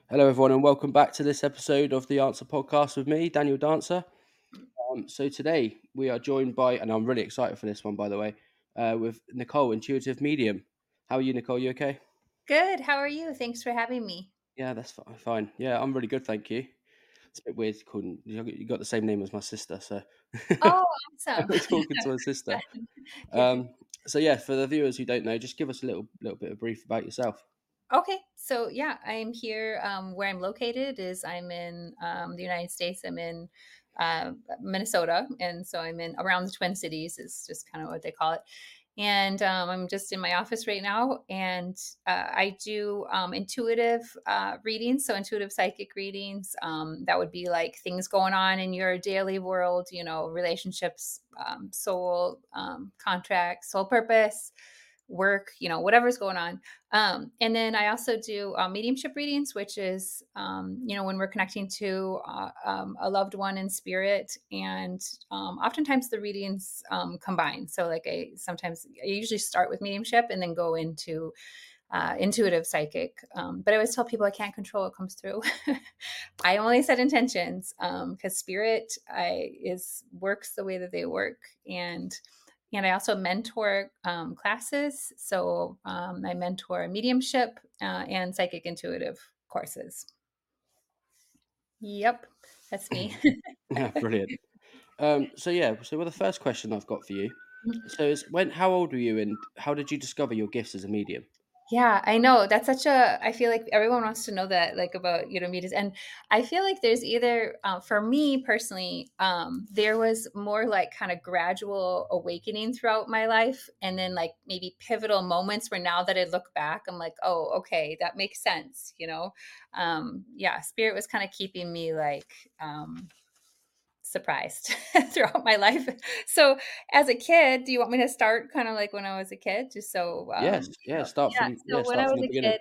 Hello, everyone, and welcome back to this episode of the Answer Podcast with me, Daniel Dancer. So today we are joined by, and I'm really excited for this one, by the way, with Nicole, Intuitive Medium. How are you, Nicole? You okay? Good. How are you? Thanks for having me. Yeah, that's fine. Yeah, I'm really good, thank you. It's a bit weird calling you got the same name as my sister, so Oh, awesome. we're talking to my sister. Yeah. So yeah, for the viewers who don't know, just give us a little bit of brief about yourself. Okay. So yeah, I'm here. Where I'm located is I'm in the United States. I'm in Minnesota, and so I'm in around the Twin Cities. Is just kind of what they call it. And I'm just in my office right now, and I do intuitive readings, so intuitive psychic readings. That would be like things going on in your daily world, relationships, soul, contracts, soul purpose, work, whatever's going on. And then I also do mediumship readings, which is, when we're connecting to a loved one in spirit. And oftentimes the readings combine. So, like, I usually start with mediumship and then go into intuitive psychic. But I always tell people I can't control what comes through. I only set intentions because spirit works the way that they work. And I also mentor classes. So I mentor mediumship and psychic intuitive courses. Yep, that's me. Yeah, brilliant. So the first question I've got for you, how old were you, and how did you discover your gifts as a medium? Yeah, I know. I feel like everyone wants to know that, like, about, meters. And I feel like there's either, for me personally, there was more like kind of gradual awakening throughout my life. And then like maybe pivotal moments where now that I look back, I'm like, oh, okay, that makes sense. Yeah, spirit was kind of keeping me like, surprised throughout my life. So as a kid, do you want me to start kind of like when I was a kid? Just so Yes, yeah. so when I Start from was the a kid, beginning.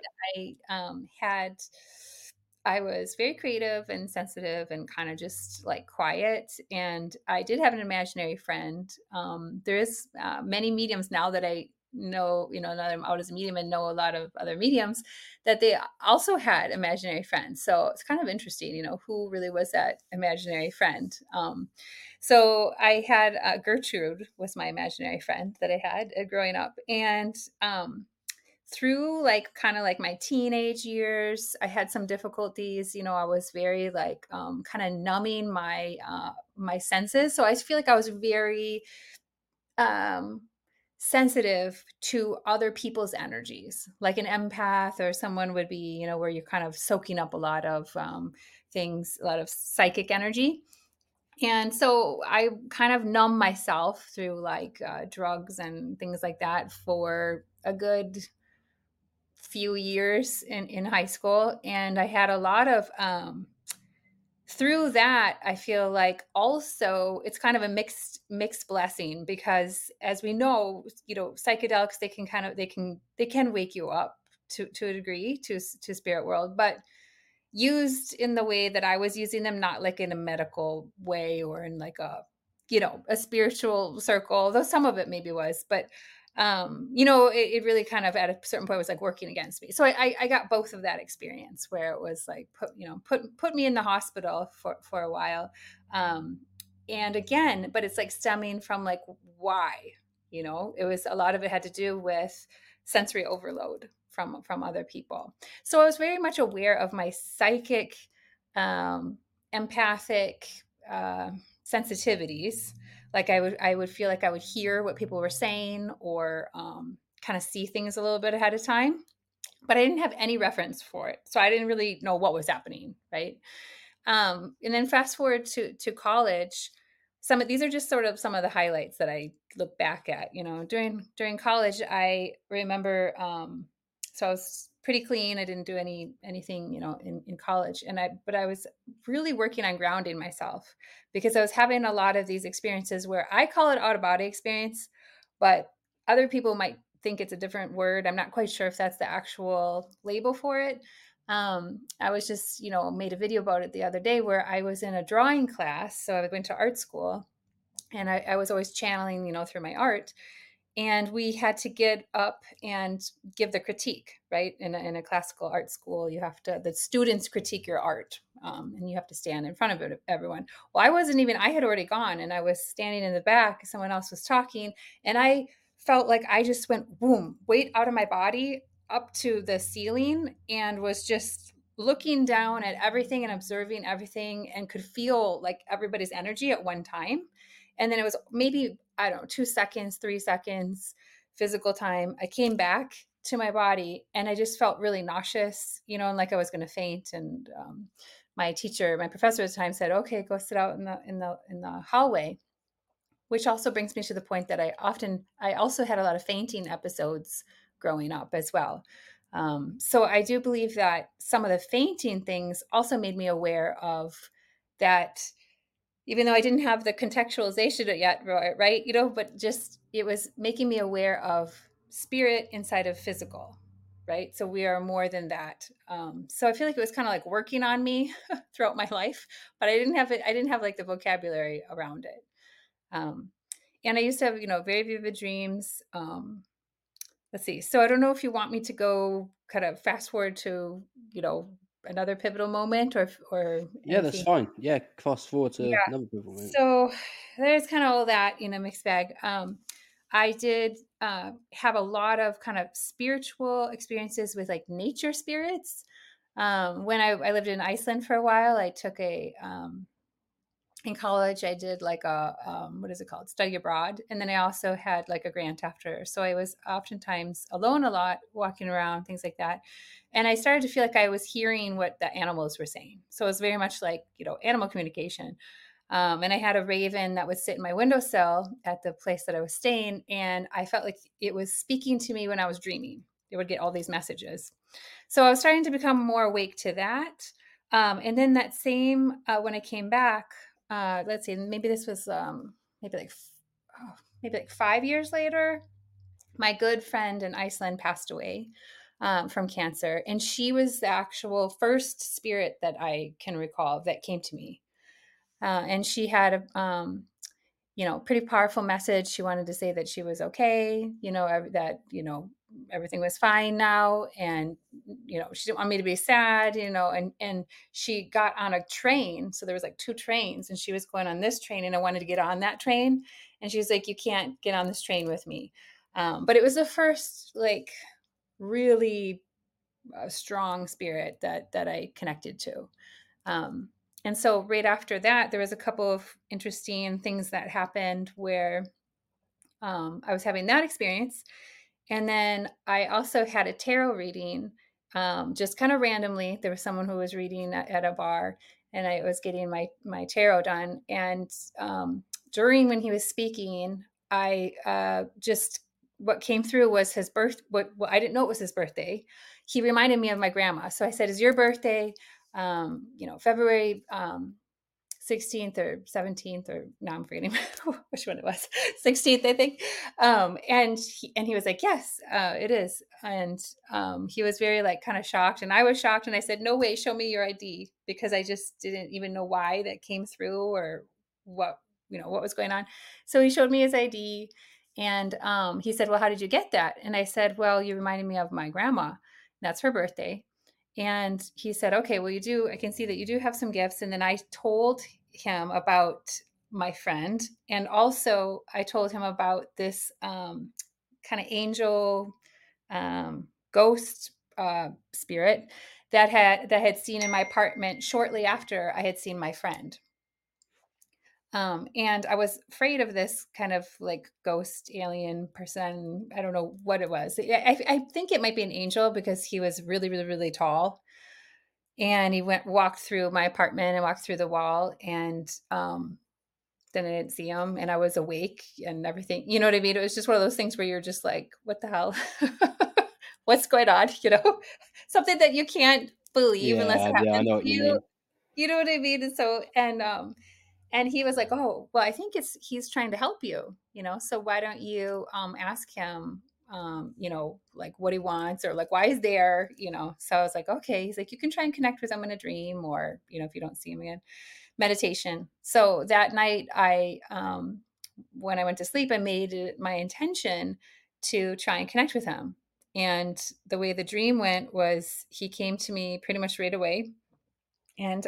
I was very creative and sensitive and kind of just like quiet. And I did have an imaginary friend. There is many mediums now that I know, now that I'm out as a medium and know a lot of other mediums, that they also had imaginary friends. So it's kind of interesting, who really was that imaginary friend. So I had Gertrude was my imaginary friend that I had growing up. And through like kind of like my teenage years, I had some difficulties. I was very like kind of numbing my senses. So I feel like I was very um sensitive to other people's energies, like an empath or someone would be, where you're kind of soaking up a lot of things, a lot of psychic energy. And so I kind of numb myself through like drugs and things like that for a good few years in high school. And I had a lot of through that, I feel like also it's kind of a mixed blessing, because as we know, psychedelics, they can wake you up to a degree, to spirit world, but used in the way that I was using them, not like in a medical way or in like a spiritual circle, though some of it maybe was, but it really kind of at a certain point was like working against me. So I got both of that experience where it was like put me in the hospital for a while. And again, but it's like stemming from like why, it was a lot of it had to do with sensory overload from other people. So I was very much aware of my psychic, empathic sensitivities. Like I would feel like I would hear what people were saying, or kind of see things a little bit ahead of time, but I didn't have any reference for it, so I didn't really know what was happening, right? And then fast forward to college. Some of these are just sort of some of the highlights that I look back at. During college, I remember. So I was pretty clean. I didn't do anything, in college, but I was really working on grounding myself, because I was having a lot of these experiences where I call it out of body experience, but other people might think it's a different word. I'm not quite sure if that's the actual label for it. I was just, made a video about it the other day, where I was in a drawing class. So I went to art school, and I was always channeling, through my art. and we had to get up and give the critique, right? In a classical art school, you have to, the students critique your art, and you have to stand in front of it, everyone. Well, I wasn't even, I had already gone, and I was standing in the back, someone else was talking, and I felt like I just went boom, weight out of my body up to the ceiling, and was just looking down at everything and observing everything, and could feel like everybody's energy at one time. And then it was maybe, I don't know, 2 seconds, 3 seconds physical time. I came back to my body, and I just felt really nauseous, and like I was going to faint. And my teacher, my professor at the time, said, "Okay, go sit out in the hallway." Which also brings me to the point that I also had a lot of fainting episodes growing up as well. So I do believe that some of the fainting things also made me aware of that, even though I didn't have the contextualization yet, right? But just, it was making me aware of spirit inside of physical, right? So we are more than that. So I feel like it was kind of like working on me throughout my life, but I didn't have it. I didn't have like the vocabulary around it. Um, and I used to have, very vivid dreams. Let's see. So I don't know if you want me to go kind of fast forward to, another pivotal moment, or Yeah, that's anything. fine. Yeah, fast forward to Yeah. another people moment. So there's kind of all that in a mixed bag. I did have a lot of kind of spiritual experiences with like nature spirits. When I lived in Iceland for a while, I took in college, I did like a, what is it called? Study abroad. And then I also had like a grant after. So I was oftentimes alone a lot, walking around, things like that. And I started to feel like I was hearing what the animals were saying. So it was very much like, animal communication. And I had a raven that would sit in my windowsill at the place that I was staying. And I felt like it was speaking to me when I was dreaming. It would get all these messages. So I was starting to become more awake to that. And then that same, when I came back, let's see, maybe this was maybe like maybe like 5 years later, my good friend in Iceland passed away from cancer, and she was the actual first spirit that I can recall that came to me. And she had a pretty powerful message. She wanted to say that she was okay, that, everything was fine now. And, she didn't want me to be sad, and she got on a train. So there was like two trains, and she was going on this train, and I wanted to get on that train. And she was like, "You can't get on this train with me." But it was the first, like, really strong spirit that I connected to. Um, and so right after that, there was a couple of interesting things that happened where I was having that experience. And then I also had a tarot reading, just kind of randomly. There was someone who was reading at a bar, and I was getting my tarot done. And during when he was speaking, I just, what came through was his birth. What I didn't know it was his birthday. He reminded me of my grandma. So I said, "Is your birthday, February 16th or 17th, or no, I'm forgetting which one it was, 16th, I think." And he was like, "Yes, it is." And he was very like kind of shocked, and I was shocked, and I said, "No way, show me your ID," because I just didn't even know why that came through, or what, what was going on. So he showed me his ID, and he said, "Well, how did you get that?" And I said, "Well, you reminded me of my grandma. That's her birthday." And he said, "Okay, well, I can see that you do have some gifts." And then I told him about my friend. And also, I told him about this kind of angel, ghost spirit that had seen in my apartment shortly after I had seen my friend. And I was afraid of this kind of like ghost alien person. I don't know what it was. I think it might be an angel, because he was really, really, really tall. And he walked through my apartment and walked through the wall. And then I didn't see him, and I was awake and everything. You know what I mean? It was just one of those things where you're just like, "What the hell? What's going on?" Something that you can't believe unless Yeah, it yeah, I happens know to what you you. mean. You know what I mean? And so, and he was like, "Oh, well, I think he's trying to help you, so why don't you ask him, like what he wants, or like why he's there, So I was like, "Okay." He's like, "You can try and connect with him in a dream, or, if you don't see him again, meditation." So that night I when I went to sleep, I made it my intention to try and connect with him. And the way the dream went was he came to me pretty much right away. And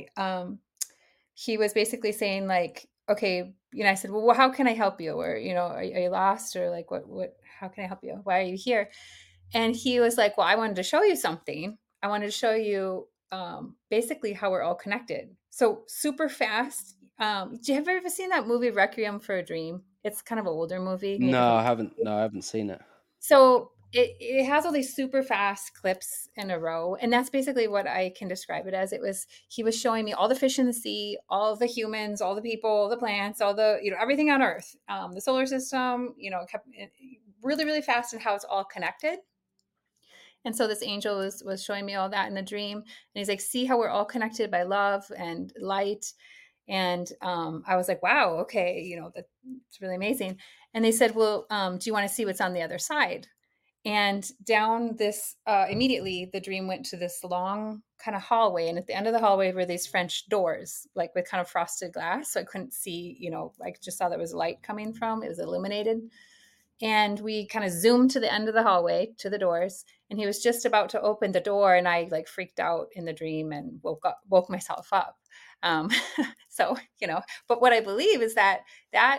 he was basically saying like, okay, I said, well, how can I help you? Or, are you lost? Or like, how can I help you? Why are you here? And he was like, well, I wanted to show you something. I wanted to show you basically how we're all connected. So super fast. Do you have ever seen that movie Requiem for a Dream? It's kind of an older movie, maybe No, from. I haven't. No, I haven't seen it. So it has all these super fast clips in a row. And that's basically what I can describe it as. He was showing me all the fish in the sea, all the humans, all the people, all the plants, all the, everything on Earth, the solar system, kept really, really fast and how it's all connected. And so this angel was showing me all that in the dream. And he's like, see how we're all connected by love and light. And I was like, wow, okay, that's really amazing. And they said, well, do you want to see what's on the other side? And down this, immediately, the dream went to this long kind of hallway. And at the end of the hallway were these French doors, like with kind of frosted glass. So I couldn't see, I just saw there was light coming from, it was illuminated. And we kind of zoomed to the end of the hallway to the doors. And he was just about to open the door. And I like freaked out in the dream and woke myself up. Um, so, but what I believe is that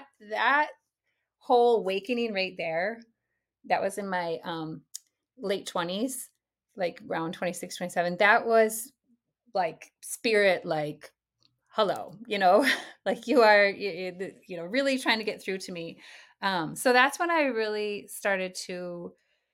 whole awakening right there, that was in my late 20s, like around 26, 27. That was like spirit, like, hello, like you are, really trying to get through to me. So that's when I really started to.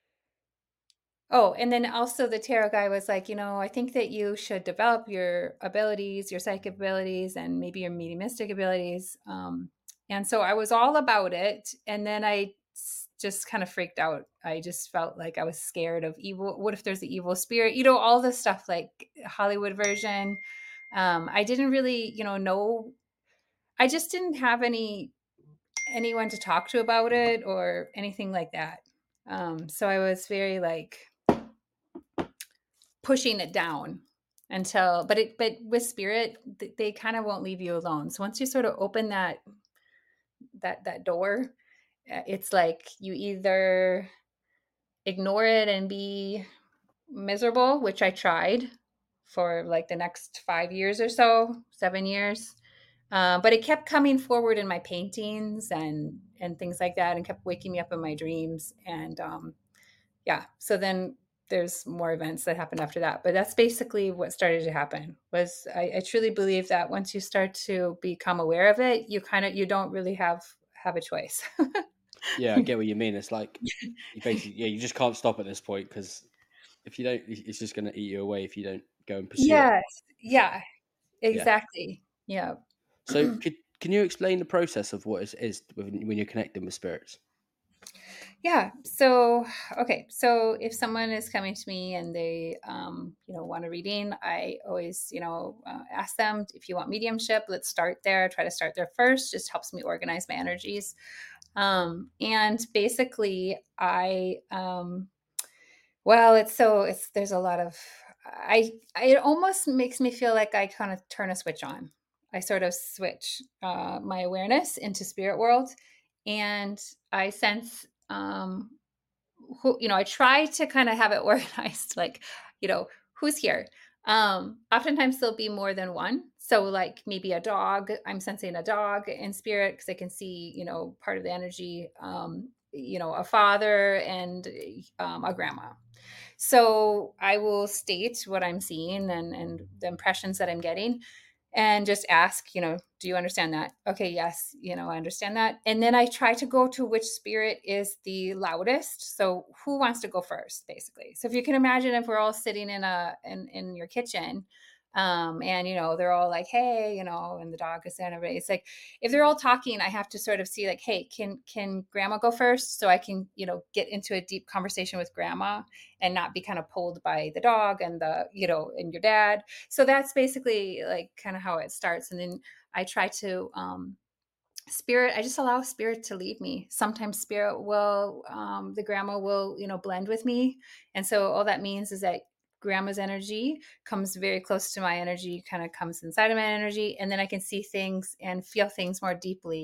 Oh, and then also the tarot guy was like, I think that you should develop your abilities, your psychic abilities, and maybe your mediumistic abilities. And so I was all about it. And then I just kind of freaked out. I just felt like I was scared of evil. What if there's an evil spirit? All this stuff like Hollywood version. I didn't really, know. I just didn't have anyone to talk to about it or anything like that. So I was very like pushing it down until, but with spirit, they kind of won't leave you alone. So once you sort of open that door, it's like you either ignore it and be miserable, which I tried for like the next 5 years or so, 7 years. But it kept coming forward in my paintings and things like that, and kept waking me up in my dreams. And yeah, so then there's more events that happened after that. But that's basically what started to happen. Was I truly believe that once you start to become aware of it, you don't really have a choice. Yeah, I get what you mean. It's like you basically, you just can't stop at this point because if you don't, it's just going to eat you away if you don't go and pursue it. Yes. Yeah. Yeah. Exactly. Yeah. So, can you explain the process of what is when you're connecting with spirits? Yeah. So, okay. So if someone is coming to me and they, want a reading, I always, ask them if you want mediumship, let's start there. Try to start there first. Just helps me organize my energies. And basically well, there's a lot of, it almost makes me feel like I kind of turn a switch on. I sort of switch my awareness into spirit world, and I sense, I try to kind of have it organized, like, who's here. Oftentimes there'll be more than one. So like maybe a dog, I'm sensing a dog in spirit because I can see, part of the energy, a father and a grandma. So I will state what I'm seeing and the impressions that I'm getting, and just ask, do you understand that? Okay, yes, I understand that. And then I try to go to which spirit is the loudest. So who wants to go first, basically? So if you can imagine, if we're all sitting in your kitchen, and they're all like, hey, and the dog is there and everybody, it's like, if they're all talking, I have to sort of see like, hey, can grandma go first, so I can get into a deep conversation with grandma and not be kind of pulled by the dog and and your dad. So that's basically like kind of how it starts. And then I try to I just allow spirit to lead me. Sometimes spirit will, the grandma will, blend with me. And so all that means is that grandma's energy comes very close to my energy, kind of comes inside of my energy. And then I can see things and feel things more deeply.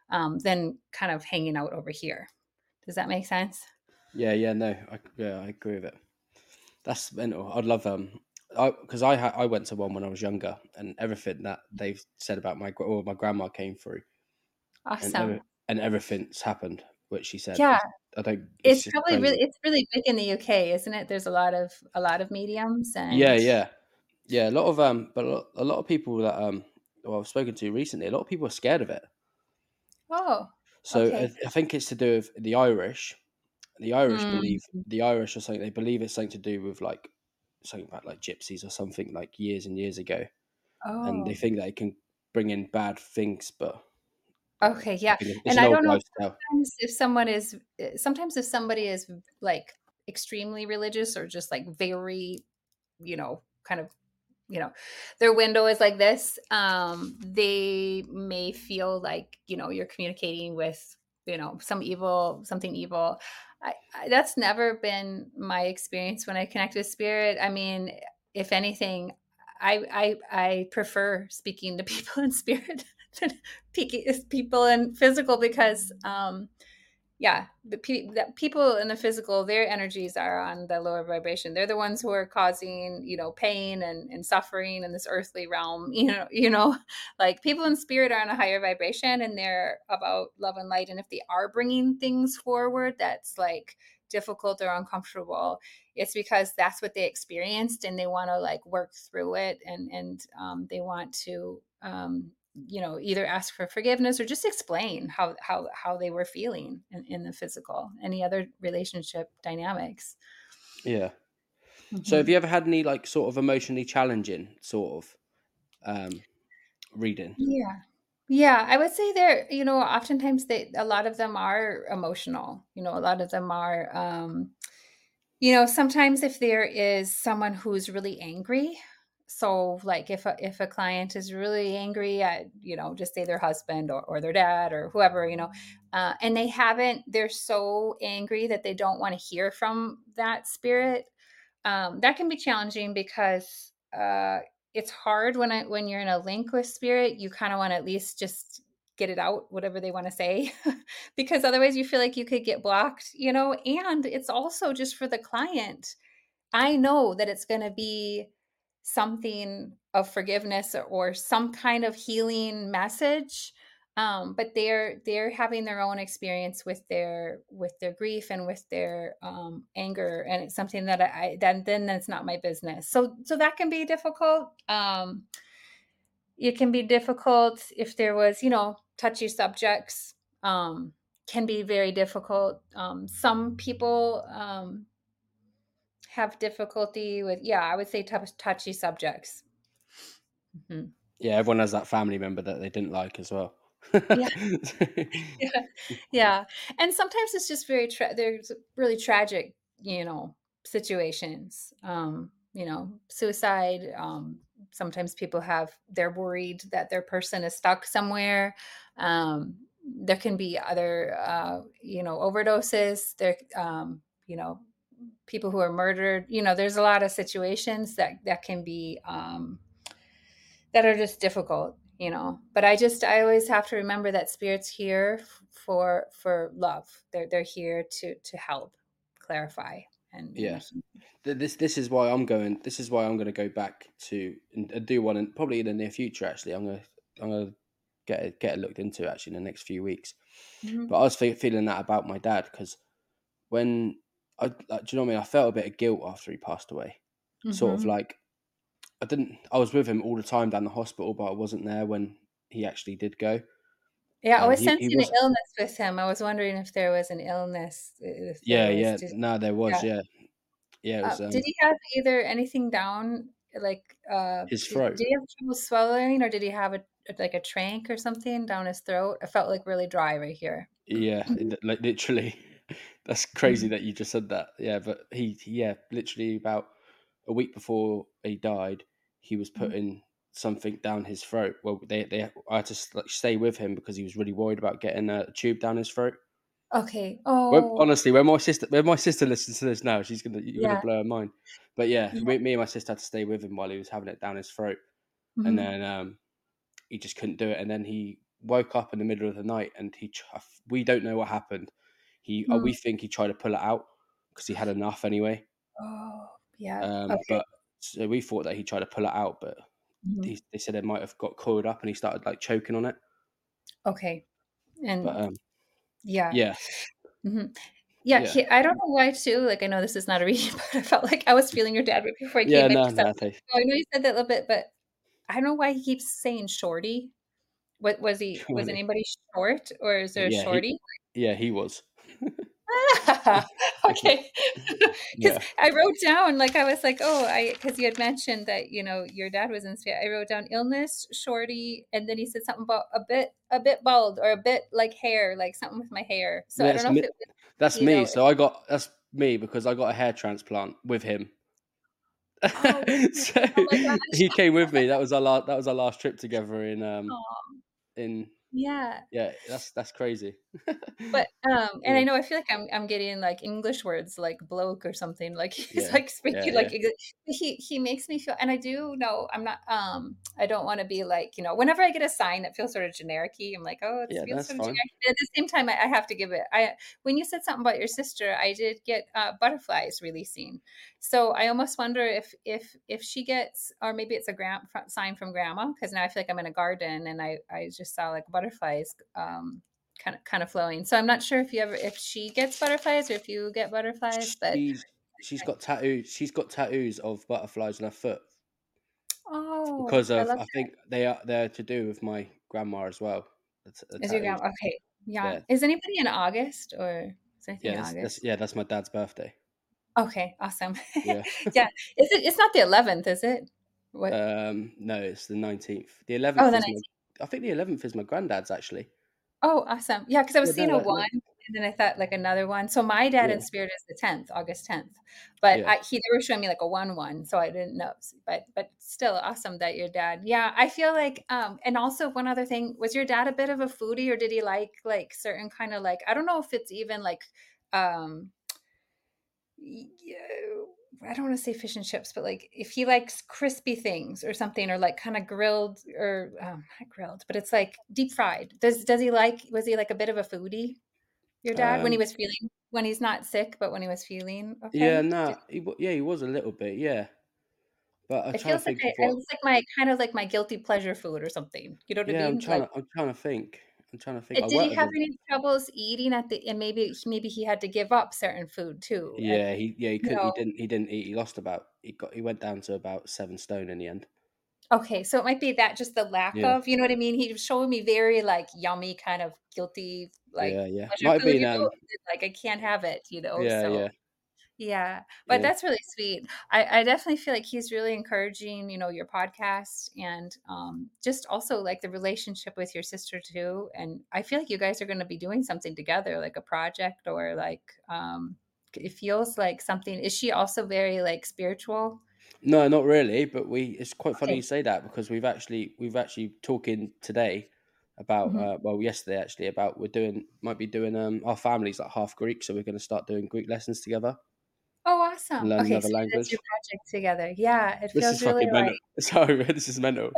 than kind of hanging out over here. Does that make sense? Yeah, no, I agree with it. That's mental. I'd love because I went to one when I was younger, and everything that they've said about my grandma came through, and Awesome. everything's happened, which she said. Yeah, I don't. It's it's just probably crazy. it's really big in the UK, isn't it? There's a lot of mediums Yeah, and yeah, yeah. A lot of but a lot of people that well, I've spoken to recently, a lot of people are scared of it. oh, So okay. I think it's to do with the Irish. The Irish Mm. believe the Irish or something. They believe it's something to do with like something about like gypsies or something like years and years ago, and they Oh, think that it can bring in bad things. But okay, I yeah, think it's and an I old don't know, wives' tale. sometimes if somebody is, like, extremely religious or just, like, very, kind of, you know, their window is like this, they may feel like, you're communicating with, something evil. That's never been my experience when I connect with spirit. I mean, if anything, I prefer speaking to people in spirit than people in physical because yeah, the people in the physical, their energies are on the lower vibration. They're the ones who are causing, pain and suffering in this earthly realm. Like people in spirit are on a higher vibration and they're about love and light. And if they are bringing things forward that's like difficult or uncomfortable, it's because that's what they experienced and they want to like work through it and they want to either ask for forgiveness or just explain how they were feeling in the physical, any other relationship dynamics. Yeah. So have Hmm. you ever had any like sort of emotionally challenging sort of reading? Yeah. Yeah, I would say oftentimes a lot of them are emotional. A lot of them are sometimes if there is someone who's really angry, so like if a client is really angry at, just say their husband or their dad or whoever, and they're so angry that they don't want to hear from that spirit. That can be challenging because it's hard when you're in a link with spirit. You kind of want to at least just get it out, whatever they want to say, because otherwise you feel like you could get blocked. And it's also just for the client. I know that it's going to be something of forgiveness or some kind of healing message, but they're having their own experience with their grief and with their anger, and it's something that then that's not my business. So that can be difficult. It can be difficult if there was touchy subjects. Can be very difficult. Some people have difficulty with, yeah, I would say touchy subjects. Mhm. Yeah, everyone has that family member that they didn't like as well. Yeah, yeah, yeah. And sometimes it's just there's really tragic, situations. Suicide. Sometimes people they're worried that their person is stuck somewhere. There can be other, overdoses. You know, people who are murdered. There's a lot of situations that can be that are just difficult. But I always have to remember that spirit's here for love. They're here to help clarify and Yeah. This is why I'm going. This is why I'm going to go back to and do one, and probably in the near future. Actually, I'm gonna get it looked into actually in the next few weeks. Mhm. But I was feeling that about my dad because when do you know what I mean? I felt a bit of guilt after he passed away. Sort of Mhm. like I was with him all the time down the hospital, but I wasn't there when he actually did go. Yeah, I And was he sensing an was illness with him. I was wondering if there was an illness, if yeah, there was yeah. just, No, there was yeah. yeah. It was Did he have either anything down, like, his did throat. he have trouble swallowing, or did he have like a trank or something down his throat? I felt like really dry right here. Yeah, like literally. That's crazy Mhm. that you just said that. Yeah, but yeah, literally about a week before he died, he was Mhm. putting something down his throat. Well, I had to like stay with him because he was really worried about getting a tube down his throat. Okay. Well, Oh, honestly, when my sister listens to this now, you're gonna yeah. blow her mind. But yeah, Yeah. me and my sister had to stay with him while he was having it down his throat, and Mhm. then he just couldn't do it, and then woke up in the middle of the night, and we don't know what happened. Hmm. We think he tried to pull it out because he had enough anyway. Oh, yeah. Okay. But so we thought that he tried to pull it out, but Mhm. they said it might have got coiled up, and he started like choking on it. Okay. But And yeah. yeah, Hmm. Yeah. yeah, I don't know why too. Like, I know this is not a reading, but I felt like I was feeling your dad right before I yeah. came in No, because I no. was like, oh, I know you said that a little bit, but I don't know why he keeps saying shorty. What was he? Was Surely. anybody short, or is there a Yeah, shorty? he was. Okay. Because Yeah, I wrote down, like, I was like, oh, because you had mentioned that, your dad was in Sphere. I wrote down illness, shorty, and then he said something about a bit bald or a bit like hair, like something with my hair. So I don't that's know if me. it was, That's me. if, So that's me because I got a hair transplant with him. oh, So oh my gosh. he came with me. That was our last trip together Oh, in yeah. yeah. That's crazy. But, and I Yeah, know I feel like I'm getting, like, English words like bloke or something, like, he's, yeah, like, speaking yeah, like English. He makes me feel, and I do know I'm not, I don't wanna be like, whenever I get a sign that feels sort of generic-y, I'm like, "Oh, it yeah. feels That's sort of fine. generic." But at the same time, I have to give it when you said something about your sister, I did get, butterflies releasing. So I almost wonder if she gets, or maybe it's a sign from grandma, because now I feel like I'm in a garden and I just saw, like, butterflies, kind of flowing. So I'm not sure if she gets butterflies or if you get butterflies, but She's she's got tattoos. She's got tattoos of butterflies on her foot oh, because I of love I that. think they're to do with my grandma as well. The Is your tattoos. grandma okay? Yeah. Yeah, Is anybody in August, or is anything in August? that's my dad's birthday. Okay, awesome. Yeah. Yeah. It's not the 11th, is it? What? No, it's the 19th. The Oh, 11th the is 19th. I think the 11th is my granddad's actually. Oh, awesome. Yeah, because I Yeah, was seeing a no, 1, and then I thought, like, another 1. So my dad in yeah, spirit is the 10th, August 10th. But yeah. they were showing me, like, a 1, so I didn't know. But still awesome that your dad, yeah, I feel like, and also one other thing, was your dad a bit of a foodie, or did he like, certain kinda, like, I don't know if it's even, like, um yeah, I don't want to say fish and chips, but like if he likes crispy things or something, or like kind of grilled, or not grilled, but it's like deep fried. Does he like? Was he like a bit of a foodie? Your dad, when Um, he's not sick, but when he was feeling yeah, okay. nah, yeah, he was a little bit, yeah. But I'm It trying to feels like think of what. it's like my kind of like my guilty pleasure food or something. You know what I Yeah, mean? Like, I'm trying to think. I'm trying to think. I did worked he with have him. any troubles eating at the? And maybe he had to give up certain food too. At He you couldn't. know. He didn't eat. He lost about. He went down to about 7 stone in the end. Okay, so it might be that, just the lack Yeah, of, you know what I mean? He was showing me very, like, yummy, kind of guilty, like, yeah. pleasure Might have food, been. like, I can't have it. Yeah, So yeah, yeah, but yeah. that's really sweet. I definitely feel like he's really encouraging, your podcast, and, just also, like, the relationship with your sister too, and I feel like you guys are gonna be doing something together, like a project, or, like, it feels like something. Is she also very, like, spiritual? No, not really. But it's quite funny you Okay. say that because we've actually talking today about Mhm. yesterday actually about might be doing our family's like half Greek, so we're going to start doing Greek lessons together Oh, and awesome. learn Okay, another so that's your language. project together. Yeah, it This is feels really fucking mental. like Sorry, this is mental.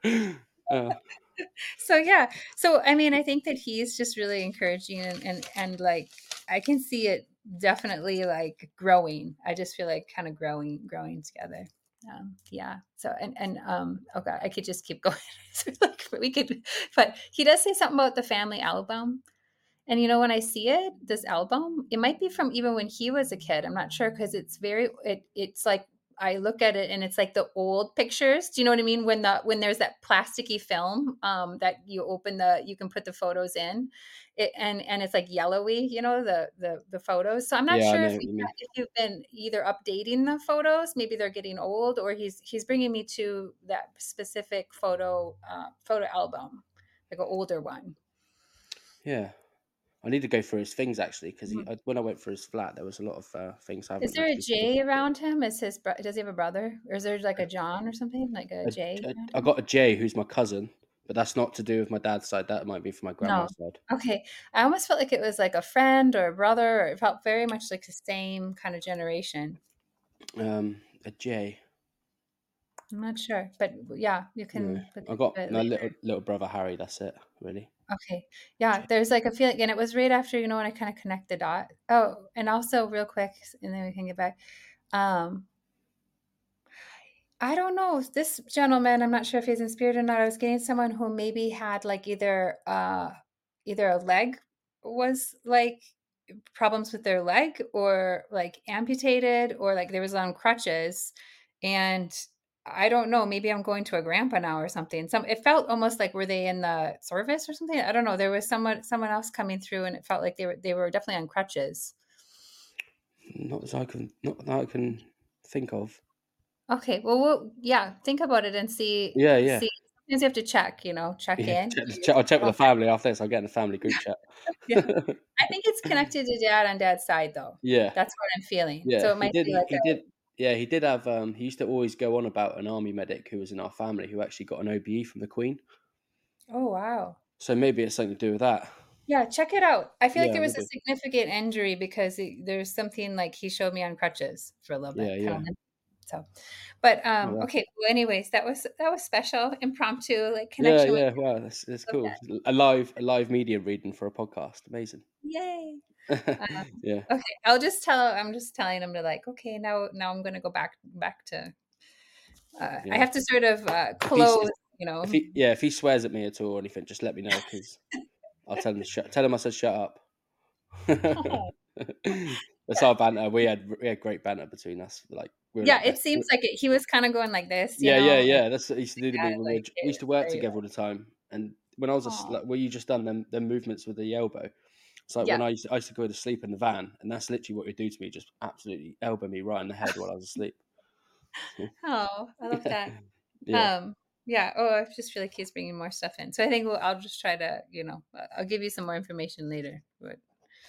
uh, so yeah. So I mean, I think that he's just really encouraging, and like I can see it definitely like growing. I just feel like kind of growing together. Yeah. So and oh god, I could just keep going. So, like we could, but he does say something about the family album. And when I see it, this album, it might be from even when he was a kid. I'm not sure, because it's like I look at it and it's like the old pictures. Do you know what I mean? When there's that plasticky film, that you can put the photos in, and it's like yellowy. The photos. So I'm not yeah, I sure know if what you mean. if you've been either updating the photos, maybe they're getting old, or he's bringing me to that specific photo album, like an older one. Yeah, I need to go through his things actually because Mhm. when I went through his flat, there was a lot of things I Is haven't there a actually finished. J around him? Does he have a brother? Or is there like a John or something? Like a J around I him? got a Jay who's my cousin, but that's not to do with my dad's side. That might be for my No. grandma's side. Okay. I almost felt like it was like a friend or a brother, or it felt very much like the same kind of generation. A J. I'm not sure. But yeah, you No, can look I got into it my later. little brother Harry. That's it, really. Okay. Yeah, there's like a feeling, and it was right after, when I kind of connect the dot. Oh, and also real quick, and then we can get back. Um, I don't know. This gentleman, I'm not sure if he's in spirit or not. I was getting someone who maybe had like either a leg was like problems with their leg, or like amputated, or like there was on crutches. And I don't know, maybe I'm going to a grandpa now or something. It felt almost like, were they in the service or something? I don't know. There was someone else coming through, and it felt like they were definitely on crutches. Not that I can think of. Okay, well, yeah, think about it and see. Yeah, yeah, See, sometimes you have to check yeah. in. I'll check with the family after this. I'll get in the family group chat. Yeah, I think it's connected to dad on dad's side, though. Yeah, That's what I'm feeling. yeah. So it He might did. be like He did. Yeah, he did have. He used to always go on about an army medic who was in our family who actually got an OBE from the Queen. oh wow. So maybe it's something to do with that. Yeah, check it out. I feel like Yeah, there we'll was a do. significant injury because there's something like he showed me on crutches for a little bit, Yeah, kind yeah. of. So, but Oh, wow. okay. Well, anyways, that was special, impromptu, like Yeah, connection with. yeah. Wow, that's Love cool. that. A live media reading for a podcast. Amazing. Yay. Yeah, Okay, I'm just telling him to like, okay, now I'm gonna go back to. I yeah. have to sort of If he's close, if he swears at me at all or anything, just let me know because I'll tell him to shut. Tell him I said shut up. Oh, That's our banter. We had great banter between us. Like we were yeah, like it best. seems like it. He was kind of going like this, Yeah, yeah, and yeah. That's what he used to do to that, me when like we it used to was work very together all the time. And when I was like, like, where you just done them movements with the elbow. It's like when yeah. I used to go to sleep in the van, and that's literally what he'd do to me, just absolutely elbow me right in the head while I was asleep. Oh, I love that. Yeah, Um, yeah. Oh, I just feel like he's bringing more stuff in. So I think I'll just try to, I'll give you some more information later. But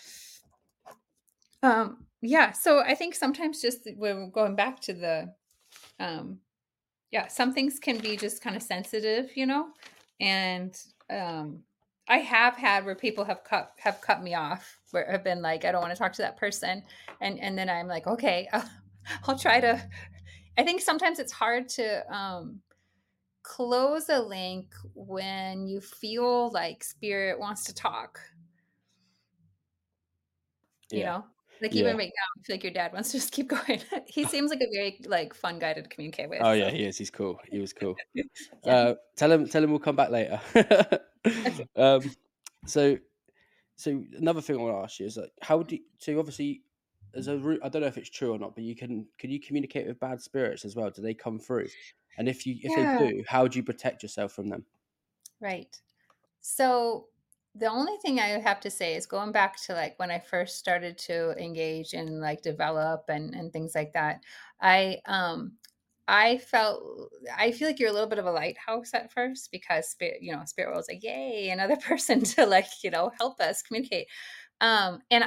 yeah. So I think sometimes just we're going back to um, yeah, some things can be just kind of sensitive, and I have had where people have cut me off, where have been like, I don't want to talk to that person, and then I'm like, okay, I'll try to. I think sometimes it's hard to close a link when you feel like spirit wants to talk, you yeah, know? Like even yeah. right now, I feel like your dad wants to just keep going. He seems like a very like fun guy to communicate with. Oh yeah, So he is. He's cool. He was cool. yeah. Tell him we'll come back later. Okay. um, so so another thing I want to ask you is like, how do so obviously as a root, I don't know if it's true or not, but can you communicate with bad spirits as well? Do they come through? And if they Yeah. do, how do you protect yourself from them? Right. So the only thing I have to say is going back to like when I first started to engage and like develop and things like that. I um I felt I feel like you're a little bit of a lighthouse at first because spirit was like, yay, another person to like, help us communicate. And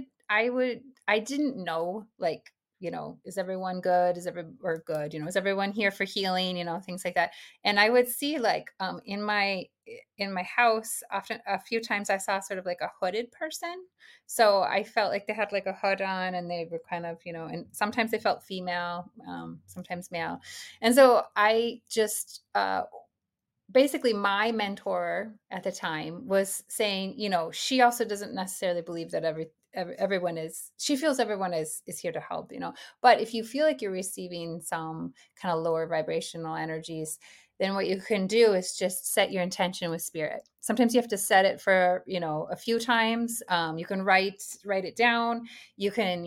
I didn't know like, is everyone good? Is everyone here for healing? Things like that. And I would see like in my house often a few times I saw sort of like a hooded person. So I felt like they had like a hood on and they were kind of, and sometimes they felt female, sometimes male. And so I just basically my mentor at the time was saying, she also doesn't necessarily believe that everyone is she feels everyone is here to help, but if you feel like you're receiving some kind of lower vibrational energies, then what you can do is just set your intention with spirit. Sometimes you have to set it for a few times. You can write it down. You can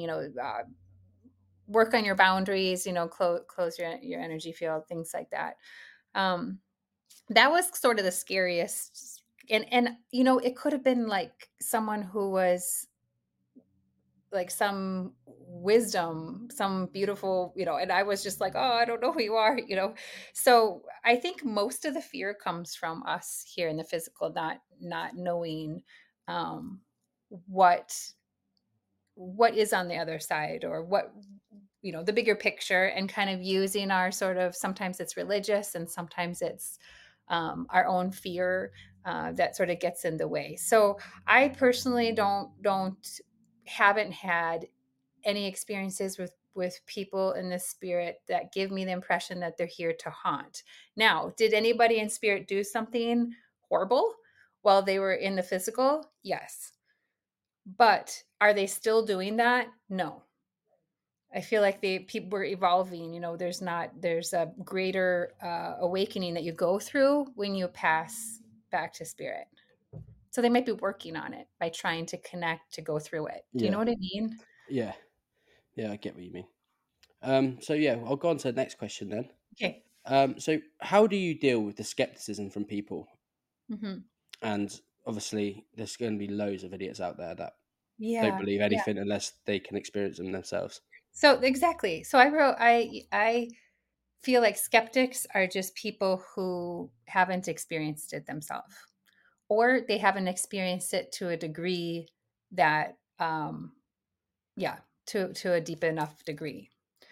work on your boundaries, close your energy field, things like that. Um, that was sort of the scariest, and it could have been like someone who was like some wisdom, some beautiful, and I was just like, oh, I don't know who you are, so I think most of the fear comes from us here in the physical, not knowing um what is on the other side, or what, the bigger picture, and kind of using our sort of, sometimes it's religious and sometimes it's our own fear that sort of gets in the way. So I personally don't haven't had any experiences with people in the spirit that give me the impression that they're here to haunt. Now, did anybody in spirit do something horrible while they were in the physical? Yes. But are they still doing that? No. I feel like people were evolving. There's a greater awakening that you go through when you pass back to spirit. So they might be working on it by trying to connect to go through it. Do you know Yeah. what I mean? Yeah. Yeah, I get what you mean. So yeah, I'll go on to the next question then. Okay. So how do you deal with the skepticism from people? Hmm. And obviously, there's going to be loads of idiots out there that don't Yeah. believe Yeah. anything unless they can experience them themselves. So exactly. So I feel like skeptics are just people who haven't experienced it themselves, or they haven't experienced it to a degree that yeah, to a deep enough degree.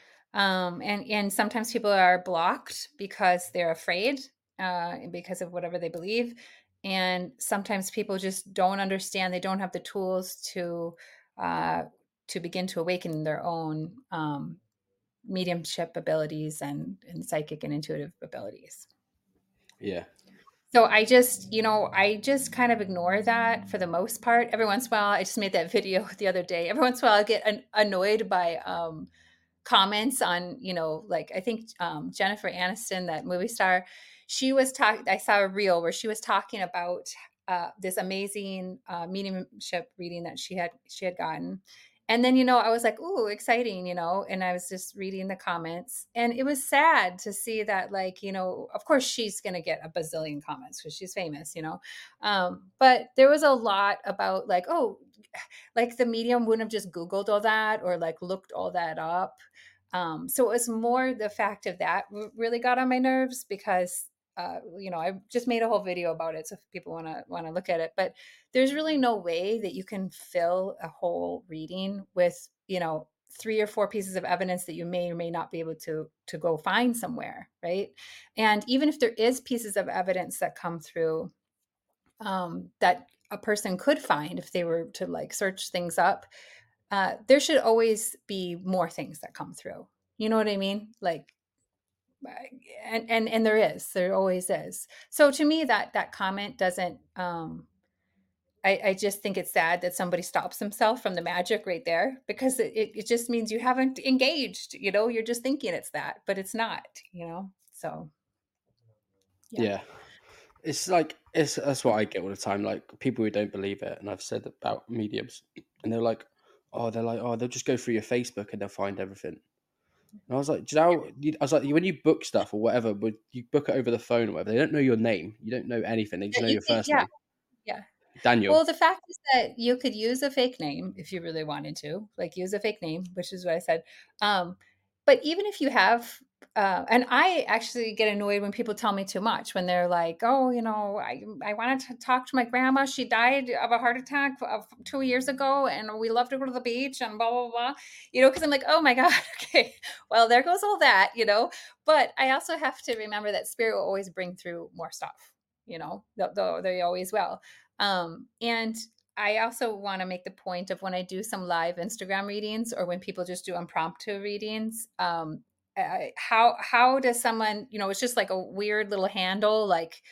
And sometimes people are blocked because they're afraid, because of whatever they believe. And sometimes people just don't understand. They don't have the tools uh, to begin to awaken their own mediumship abilities and psychic and intuitive abilities. Yeah. So I just kind of ignore that for the most part. Every once in a while, I just made that video the other day. Every once in a while, I get annoyed by comments on, like I think Jennifer Aniston, that movie star, she was talking. I saw a reel where she was talking about this amazing mediumship reading that she had gotten. And then, I was like, ooh, exciting, and I was just reading the comments. And it was sad to see that, like, of course she's going to get a bazillion comments because she's famous, but there was a lot about, like, oh, like the medium wouldn't have just Googled all that or like looked all that up. So it was more the fact of that really got on my nerves because I just made a whole video about it. So if people want to look at it, but there's really no way that you can fill a whole reading with, 3 or 4 pieces of evidence that you may or may not be able to go find somewhere, right? And even if there is pieces of evidence that come through, that a person could find if they were to like search things up, there should always be more things that come through. You know what I mean? Like, and there always is. So to me, that comment doesn't. I just think it's sad that somebody stops himself from the magic right there, because it just means you haven't engaged. You're just thinking it's that, but it's not. So yeah. Yeah. It's like that's what I get all the time. Like people who don't believe it, and I've said about mediums, and they'll just go through your Facebook and they'll find everything. And I was like, do you know? I was like, when you book stuff or whatever, would you book it over the phone or whatever? They don't know your name. You don't know anything. They just Yeah, know your first yeah, name, yeah. Daniel. Well, the fact is that you could use a fake name if you really wanted to, like use a fake name, which is what I said. Um, but even if you have, and I actually get annoyed when people tell me too much, when they're like, "Oh, I wanted to talk to my grandma. She died of a heart attack of 2 years ago, and we love to go to the beach and blah blah blah." Because I'm like, "Oh my god, okay, well there goes all that." But I also have to remember that spirit will always bring through more stuff. Though they always will. And I also want to make the point of when I do some live Instagram readings, or when people just do impromptu readings, how does someone, it's just like a weird little handle, like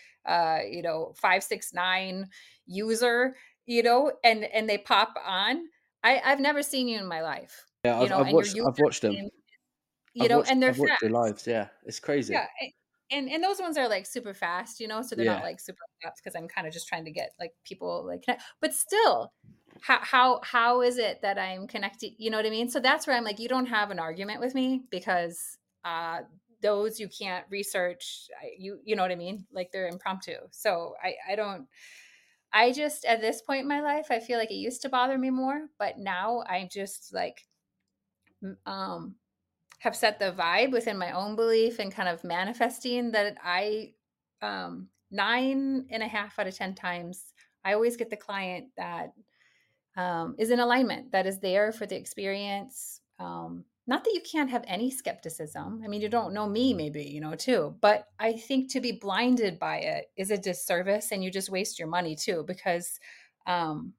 569 user, and they pop on. I've never seen you in my life, Yeah, I've and your watched them. username, and they're I've watched your fast. lives. Yeah, it's crazy. Yeah, and those ones are like super fast, so they're not Yeah, like super fast, because I'm kind of just trying to get like people like connect. But still, how is it that I'm connected? You know what I mean? So that's where I'm like, you don't have an argument with me, because those you can't research. You know what I mean? Like, they're impromptu. So I don't. I just, at this point in my life, I feel like it used to bother me more, but now I just like um have set the vibe within my own belief, and kind of manifesting that I 9.5 out of 10 times I always get the client that is in alignment, that is there for the experience. Not that you can't have any skepticism. I mean, you don't know me, maybe, too. But I think to be blinded by it is a disservice, and you just waste your money too, because um,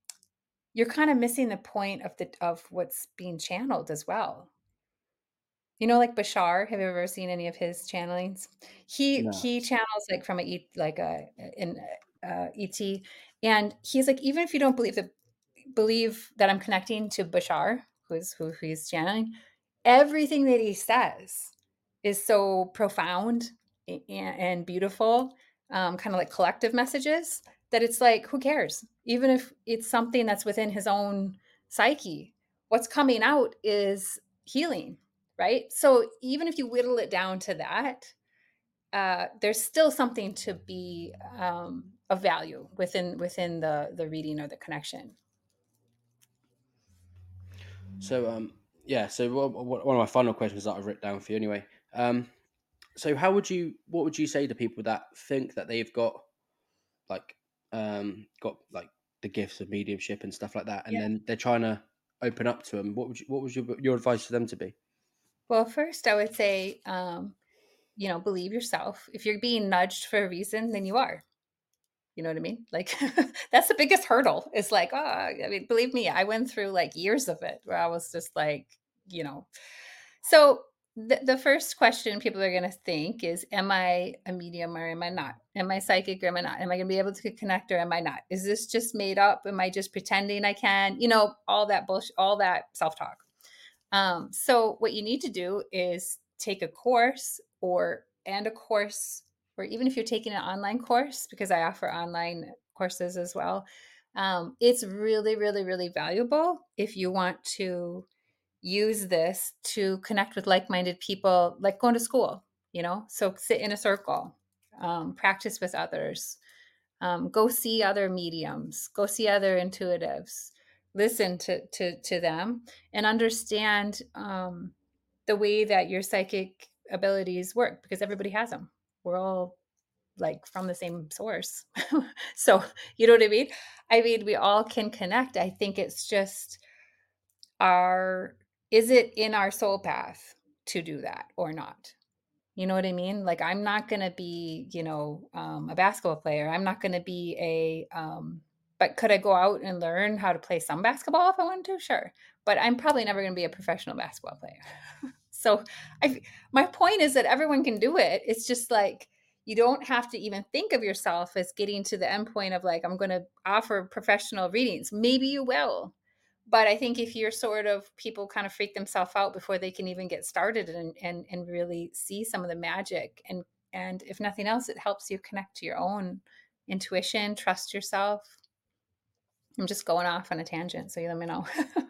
you're kind of missing the point of what's being channeled as well. You know, like Bashar, have you ever seen any of his channelings? No. He channels like from a like a an ET, and he's like, even if you don't believe that I'm connecting to Bashar, who he's channeling, everything that he says is so profound and beautiful, kind of like collective messages that it's like, who cares? Even if it's something that's within his own psyche, what's coming out is healing, right? So even if you whittle it down to that, there's still something to be of value within the reading or the connection. So yeah. So one of my final questions that I've written down for you anyway. So what would you say to people that think that they've like got like the gifts of mediumship and stuff like that, and Yeah. then they're trying to open up to them? What was your advice to them to be? Well, first, I would say, believe yourself. If you're being nudged for a reason, then you are. You know what I mean? Like that's the biggest hurdle. Is like, oh, I mean, believe me, I went through like years of it where I was just like, you know. So the first question people are going to think is, am I a medium or am I not? Am I psychic or am I not? Am I going to be able to connect or am I not? Is this just made up? Am I just pretending I can? All that bullshit, all that self talk. So what you need to do is take a course a course, or even if you're taking an online course, because I offer online courses as well. It's really, really, really valuable if you want to use this to connect with like-minded people, like going to school, so sit in a circle, practice with others, go see other mediums, go see other intuitives, listen to them, and understand the way that your psychic abilities work, because everybody has them. We're all like from the same source. So, you know what I mean? I mean, we all can connect. I think it's just our, is it in our soul path to do that or not? You know what I mean? Like, I'm not going to be, a basketball player. I'm not going to be but could I go out and learn how to play some basketball if I wanted to? Sure. But I'm probably never going to be a professional basketball player. So my point is that everyone can do it. It's just like, you don't have to even think of yourself as getting to the end point of like, I'm going to offer professional readings. Maybe you will. But I think if you're sort of, people kind of freak themselves out before they can even get started and really see some of the magic. And if nothing else, it helps you connect to your own intuition, trust yourself. I'm just going off on a tangent, so you let me know.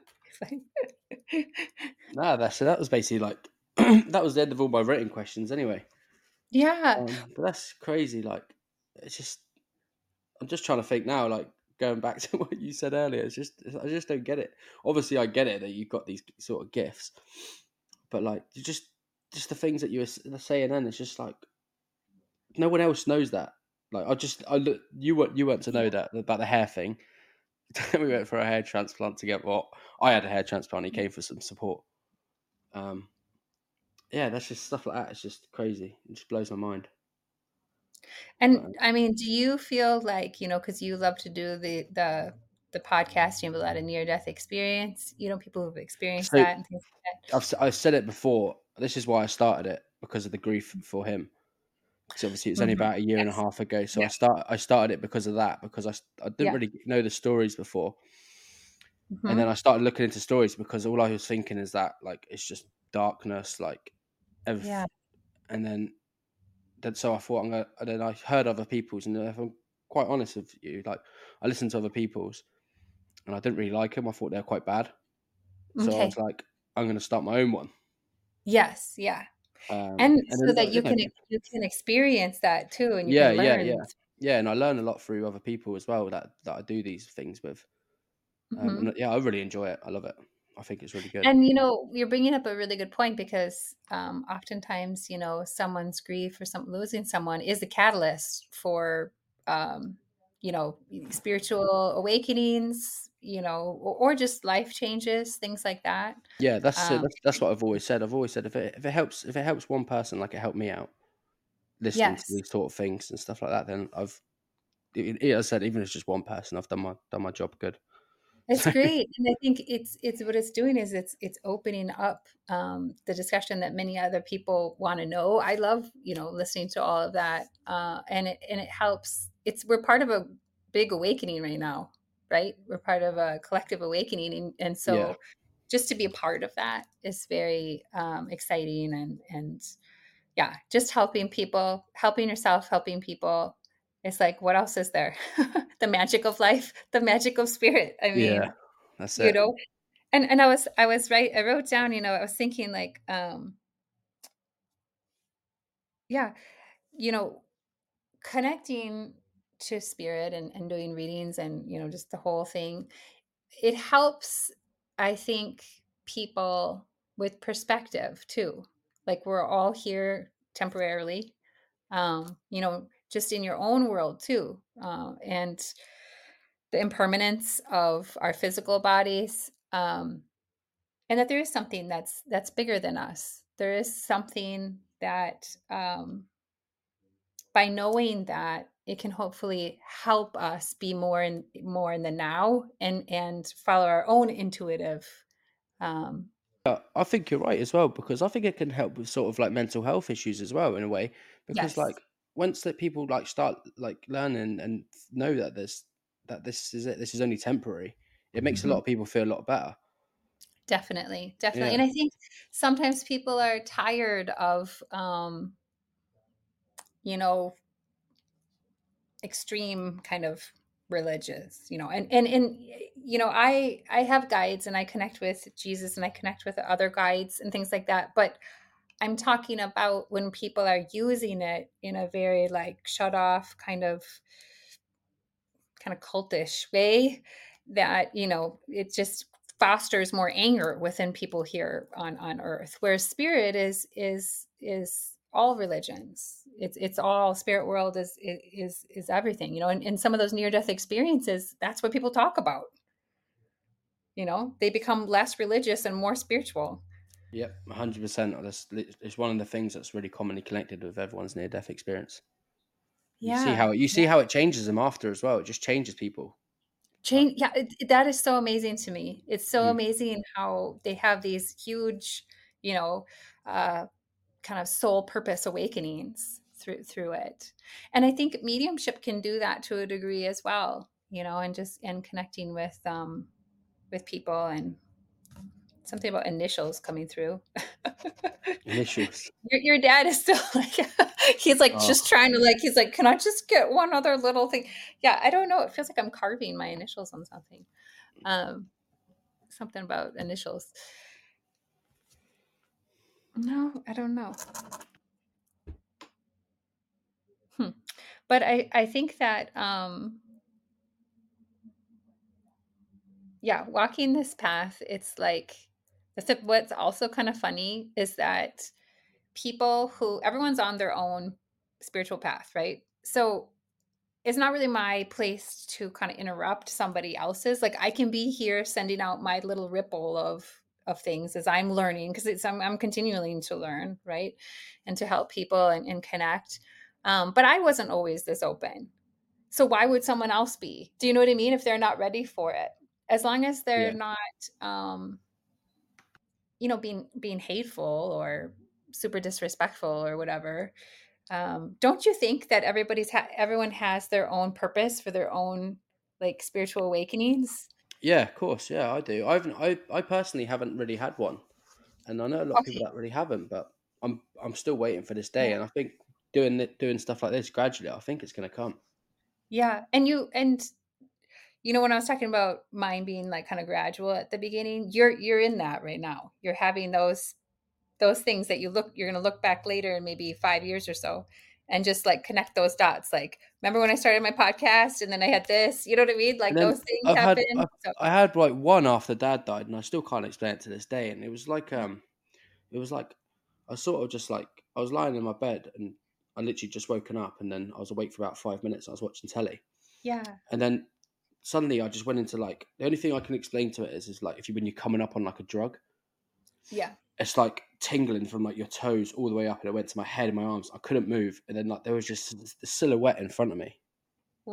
Nah, that was basically like that was the end of all my written questions anyway. Yeah. But that's crazy. Like, it's just I'm just trying to think now. Like, going back to what you said earlier, I just don't get it. Obviously, I get it that you've got these sort of gifts, but like, you just the things that you were saying then, it's just like no one else knows that. Like, I look, you weren't to know Yeah. that about the hair thing. We went for a hair transplant together. Well, I had a hair transplant. He came for some support. Um, yeah, that's just stuff like that. It's just crazy. It just blows my mind. But, And I mean, do you feel like, because you love to do the podcast, you have a lot of near death experience, people who've experienced so that and things like that. I've said it before. This is why I started it, because of the grief for him. Because obviously it was only Mhm. about a year and a Yes. half ago. So Yeah. I started it because of that, because I didn't Yeah. really know the stories before, and then I Mhm. started looking into stories because all I was thinking is that like it's just darkness, like Yeah. everything. And then so I thought and then I heard other people's, and if I'm quite honest with you, like I listened to other people's, and I didn't really like them. I thought they were quite bad. So I was Okay. like, I'm going to start my own one. Yes. Yeah. And And so then that you can experience that too, and you yeah, can yeah, learn. yeah, yeah, and I learn a lot through other people as well that I do these things with. And Mhm. yeah, I really enjoy it. I love it. I think it's really good. And you're bringing up a really good point, because oftentimes, someone's grief or losing someone is a catalyst for um, spiritual awakenings, or just life changes, things like that. Yeah, Um, that's what I've always said. I've always said if it helps one person, like it helped me out listening to yes, these sort of things and stuff like that, then as I said, even if it's just one person, I've done my job good. It's great, and I think it's what it's doing is it's opening up, the discussion that many other people wanna know. I love, listening to all of that, and it helps. We're part of a big awakening right now, right? We're part of a collective awakening, and Yeah. so just to be a part of that is very, exciting and yeah, just helping people, helping yourself, helping people. It's like, what else is there? The magic of life, the magic of spirit. I Yeah. mean, That's you it. know, and I was right. I wrote down, I was thinking like, yeah, you know, connecting to spirit and doing readings and, just the whole thing. It helps, I think, people with perspective too. Like we're all here temporarily, just in your own world too. And the impermanence of our physical bodies. And that there is something that's bigger than us. There is something that, by knowing that, it can hopefully help us be more in the now and follow our own intuitive. Um, I think you're right as well, because I think it can help with sort of like mental health issues as well in a way, because yes. like once that people like start like learning and know that this is it, this is only temporary, it makes a lot Mhm. of people feel a lot better. Definitely, definitely. And Yeah. I think sometimes people are tired of, you know, extreme kind of religious, and I have guides and I connect with Jesus and I connect with other guides and things like that, but I'm talking about when people are using it in a very like shut off kind of cultish way, that it just fosters more anger within people here on earth, whereas spirit is all religions. It's all spirit world is everything, and some of those near death experiences, that's what people talk about. They become less religious and more spiritual. Yep, 100%. It's one of the things that's really commonly connected with everyone's near death experience. Yeah. You see how it changes them after as well. It just changes people. Like, Change, yeah, that is so amazing to me. It's so mm, amazing how they have these huge, you know, uh, kind of soul purpose awakenings through it. And I think mediumship can do that to a degree as well, and connecting with people, and something about initials coming through. initials. Your dad is still like he's like Oh, just trying to like he's like, can I just get one other little thing? Yeah, I don't know. It feels like I'm carving my initials on something. Um, Something about initials. No, I don't know. Hmm. But I think that, yeah, walking this path, it's like what's also kind of funny is that everyone's on their own spiritual path, right? So it's not really my place to kind of interrupt somebody else's. Like I can be here sending out my little ripple of things as I'm learning, because I'm continuing to learn, right, and to help people and connect. But I wasn't always this open. So why would someone else be? Do you know what I mean? If they're not ready for it, as long as they're yeah. not, um, being hateful or super disrespectful or whatever. Don't you think that everyone has their own purpose for their own like spiritual awakenings? Yeah, of course. Yeah, I do. I personally haven't really had one, and I know a lot of people Okay. that really haven't. But I'm still waiting for this Yeah. day, and I think doing stuff like this gradually, I think it's going to come. Yeah. When I was talking about mine being like kind of gradual at the beginning, you're in that right now. You're having those things that you're going to look back later in maybe 5 years or so, and just like connect those dots. Like, remember when I started my podcast and then I had this, you know what I mean? And Like then those things happen. So I had like one after Dad died, and I still can't explain it to this day. And it was like I sort of just like I was lying in my bed, and I literally just woken up, and then I was awake for about 5 minutes. I was watching telly, yeah. and then suddenly I just went into like the only thing I can explain to it is like if you when you're coming up on like a drug, Yeah. it's like tingling from like your toes all the way up, and it went to my head and my arms. I couldn't move, and then like there was just the silhouette in front of me. Whoa.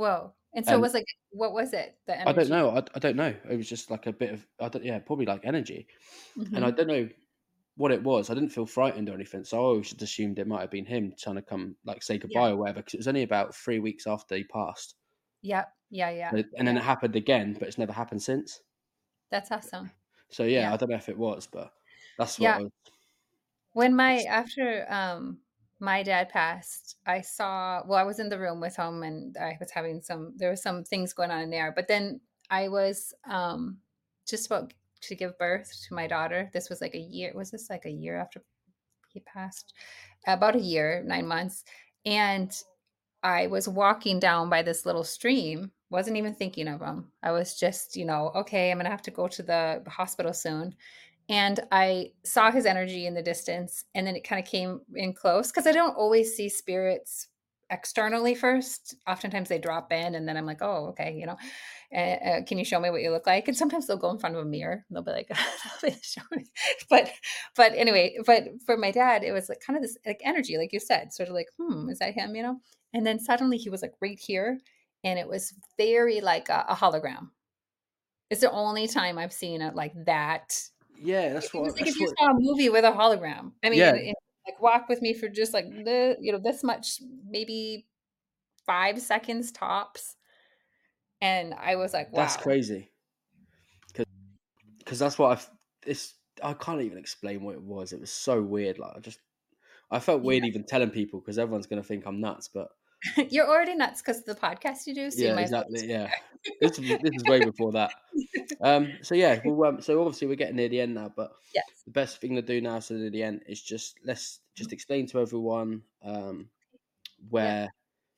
And so it And was like, what was it? The I don't energy? know. I don't know. It was just like a bit of, yeah, probably like energy. And I Hmm. don't know what it was. I didn't feel frightened or anything. So I always just assumed it might have been him trying to come, like, say Yeah. goodbye or whatever, because it was only about 3 weeks after he passed. Yep. Yeah. Yeah. And then Yeah. it happened again, but it's never happened since. That's awesome. So yeah, Yeah. I don't know if it was, but that's what Yeah. I was. When my after my dad passed, I saw, well, I was in the room with him and I was having some, there were some things going on in there. But then I was just about to give birth to my daughter. This was like a year, was this like a year after he passed? About a year, 9 months. And I was walking down by this little stream, wasn't even thinking of him. I was just, okay, I'm gonna have to go to the hospital soon. And I saw his energy in the distance, and then it kind of came in close because I don't always see spirits externally first. Oftentimes they drop in, and then I'm like, oh, okay, can you show me what you look like? And sometimes they'll go in front of a mirror. And they'll be like, show me. But but anyway, but for my dad, it was like kind of this like energy, like you said, sort of like, is that him? And then suddenly he was like right here, and it was very like a hologram. It's the only time I've seen it like that. Yeah, It was like if that's you what. saw a movie with a hologram. I mean, Yeah, and like walk with me for just like this much, maybe 5 seconds tops. And I was like, that's wow. crazy. Because that's what it's. I can't even explain what it was. It was so weird. Like I felt Yeah. weird even telling people because everyone's gonna think I'm nuts. But You're already nuts because of the podcast you do, so you yeah, might as well exactly. just Yeah, this is way before that. So yeah, well, so obviously we're getting near the end now, but Yes. the best thing to do now, so near the end, is let's just explain to everyone Yeah. where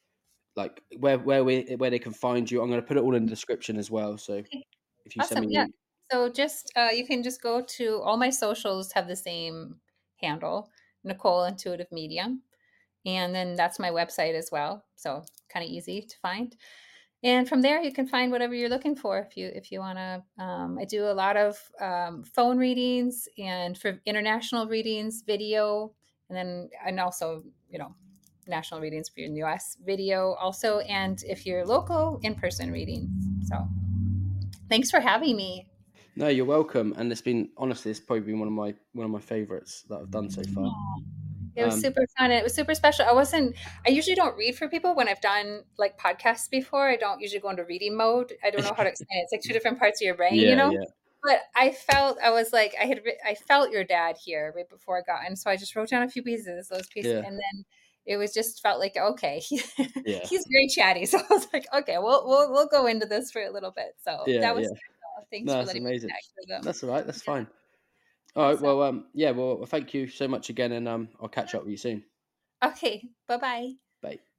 where they can find you. I'm going to put it all in the description as well. So Okay. if you send Awesome. me Yeah. So just you can just go to all my socials have the same handle, Nicole Intuitive Medium. And then that's my website as well. So kind of easy to find. And from there, you can find whatever you're looking for. If you want to, I do a lot of phone readings and for international readings, video, and also national readings for you in the U.S. video also, and if you're local, in-person readings. So thanks for having me. no, you're welcome. And it's been honestly, it's probably been one of my favorites that I've done so far. It was Um, super fun. And it was super special. I usually don't read for people when I've done like podcasts before. I don't usually go into reading mode. I don't know how to explain it. It's like two different parts of your brain, yeah, yeah, But I was like, I felt your dad here right before I got in. So I just wrote down a few pieces, those pieces. yeah, And then it was just felt like, okay, yeah, he's very chatty. So I was like, okay, we'll go into this for a little bit. So yeah, that was yeah. special. Thanks No, for that's letting me amazing. connect with them. That's all right. That's Yeah. fine. All right. Awesome. Well, yeah. Well, thank you so much again, and I'll catch up with you soon. Okay. Bye-bye. Bye.